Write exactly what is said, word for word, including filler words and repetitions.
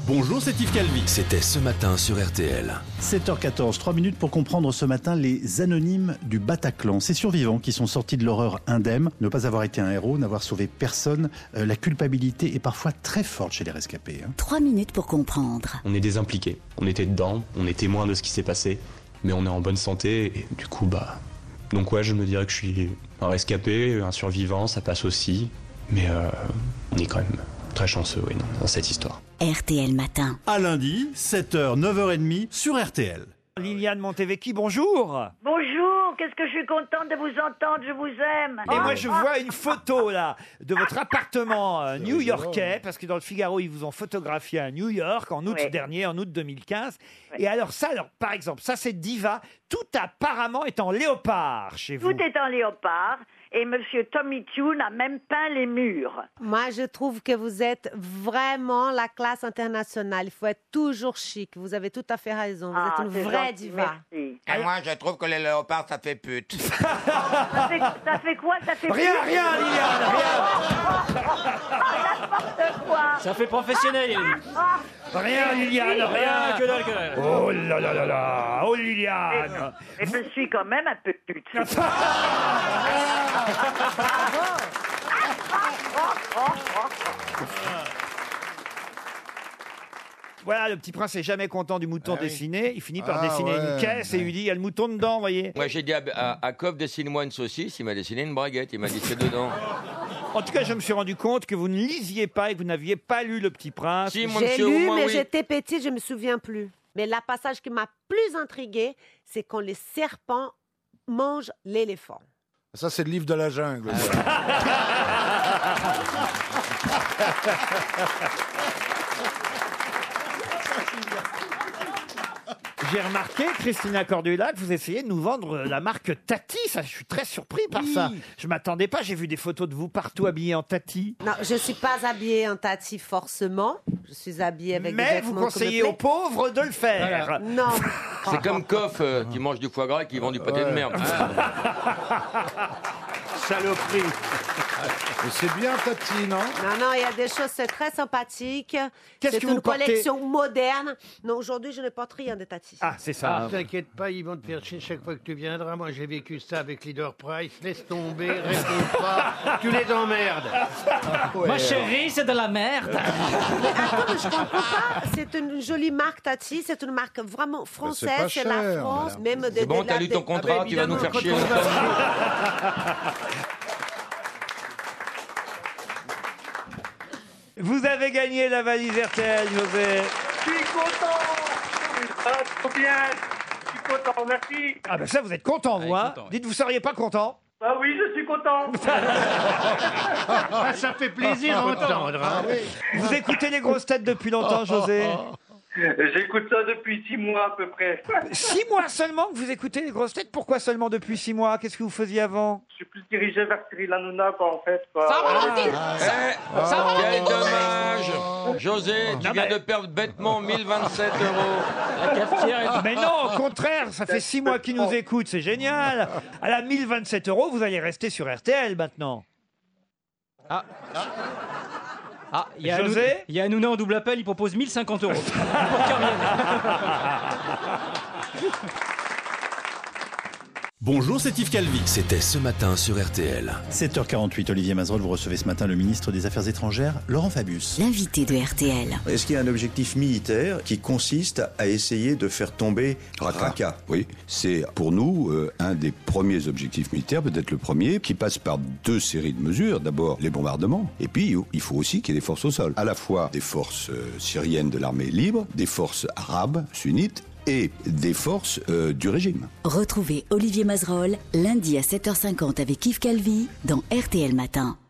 Bonjour, c'est Yves Calvi. C'était ce matin sur R T L. sept heures quatorze, trois minutes pour comprendre ce matin les anonymes du Bataclan. Ces survivants qui sont sortis de l'horreur indemne, ne pas avoir été un héros, n'avoir sauvé personne. Euh, la culpabilité est parfois très forte chez les rescapés. Hein. Trois minutes pour comprendre. On est des impliqués, on était dedans, on est témoin de ce qui s'est passé, mais on est en bonne santé et du coup, bah... Donc ouais, je me dirais que je suis un rescapé, un survivant, ça passe aussi, mais euh, on est quand même très chanceux, oui, non, dans cette histoire. R T L Matin. À lundi, sept heures, neuf heures trente sur R T L. Liliane Montevecchi, bonjour. Bonjour, qu'est-ce que je suis contente de vous entendre, je vous aime. Et moi, je vois une photo, là, de votre appartement euh, new-yorkais, parce que dans le Figaro, ils vous ont photographié à New York en août Oui. dernier, en août deux mille quinze. Oui. Et alors ça, alors, par exemple, ça c'est Diva, tout apparemment est en léopard chez vous. Tout est en léopard et Monsieur Tommy Tune a même peint les murs. Moi, je trouve que vous êtes vraiment la classe internationale. Il faut être toujours chic. Vous avez tout à fait raison. Vous Ah, êtes une c'est vraie gentil, diva. merci. Et moi, je trouve que les léopards, ça fait pute. Ça fait, ça fait quoi? Ça fait Rien, plus- rien, Liliane, rien. N'importe quoi. Ça fait professionnel, il a dit. Rien, Liliane, rien. Que dalle, que dalle. Oh là là là là, oh Liliane. Et je suis quand même un peu pute. Voilà, le petit prince est jamais content du mouton Ah oui. dessiné. Il finit par Ah dessiner ouais. une caisse et il lui dit, il y a le mouton dedans, vous voyez. Moi, j'ai dit à, à, à Coff, dessine-moi une saucisse. Il m'a dessiné une braguette. Il m'a dit, c'est dedans. En tout cas, je me suis rendu compte que vous ne lisiez pas et que vous n'aviez pas lu Le Petit Prince. Si, mon J'ai monsieur, au lu, moins, mais oui. j'étais petite, je me souviens plus. Mais le passage qui m'a plus intriguée, c'est quand les serpents mangent l'éléphant. Ça, c'est le livre de la jungle. J'ai remarqué, Christina Cordula, que vous essayez de nous vendre la marque Tati. Ça, je suis très surpris par ça. Je m'attendais pas. J'ai vu des photos de vous partout habillés en Tati. Non, je ne suis pas habillée en tati forcément. Je suis habillée avec des Mais vous vêtements conseillez qui me aux pauvres de le faire. plaisent. Non. C'est comme Coff euh, qui mange du foie gras et qui vend du pâté de merde. Saloperie. Mais c'est bien, Tati, non? Non, non, il y a des choses, c'est très sympathique. Qu'est-ce C'est que vous une portez collection moderne. Non, aujourd'hui, je ne porte rien de tati. Ah, c'est ça. Ah, t'inquiète pas, ils vont te faire chier chaque fois que tu viendras. Moi, j'ai vécu ça avec Leader Price. Laisse tomber, réponds pas. Tu les emmerdes. Ma chérie, c'est de la merde. Mais attends, mais je comprends pas. C'est une jolie marque Tati. C'est une marque vraiment française. pas C'est la cher, France. madame. Même de, C'est bon, de t'as la- lu de- ton contrat, tu vas nous faire chier. Vous avez gagné la valise R T L, José. Je suis content. Ah, trop bien. Je suis content, merci. Ah ben ça, vous êtes content, vous, hein. content, ouais. Dites, vous seriez pas content? Ah oui, je suis content. Ah, ça fait plaisir d'entendre. Hein. Vous écoutez les grosses têtes depuis longtemps, José? J'écoute ça depuis six mois à peu près. Six mois seulement que vous écoutez les grosses têtes? Pourquoi seulement depuis six mois? Qu'est-ce que vous faisiez avant? Je suis plus dirigé vers Cyril Hanouna, quoi, en fait. Quoi. Eh, quel dommage. José, tu Non, viens mais- de perdre bêtement mille vingt-sept euros. La cafetière est... Mais non, au contraire, ça fait six mois qu'ils nous écoutent, c'est génial. À la mille vingt-sept euros, vous allez rester sur R T L maintenant. Ah, il y a José Hanouna- il y a Hanouna en double appel, il propose mille cinquante euros. Pour qu'il revienne. Bonjour, c'est Yves Calvi. C'était ce matin sur R T L. sept heures quarante-huit, Olivier Mazerolle, vous recevez ce matin le ministre des Affaires étrangères, Laurent Fabius. L'invité de R T L. Est-ce qu'il y a un objectif militaire qui consiste à essayer de faire tomber Raqqa? Oui, c'est pour nous euh, un des premiers objectifs militaires, peut-être le premier, qui passe par deux séries de mesures. D'abord, les bombardements, et puis il faut aussi qu'il y ait des forces au sol. À la fois des forces euh, syriennes de l'armée libre, des forces arabes, sunnites, et des forces euh, du régime. Retrouvez Olivier Mazerolle lundi à sept heures cinquante avec Yves Calvi dans R T L Matin.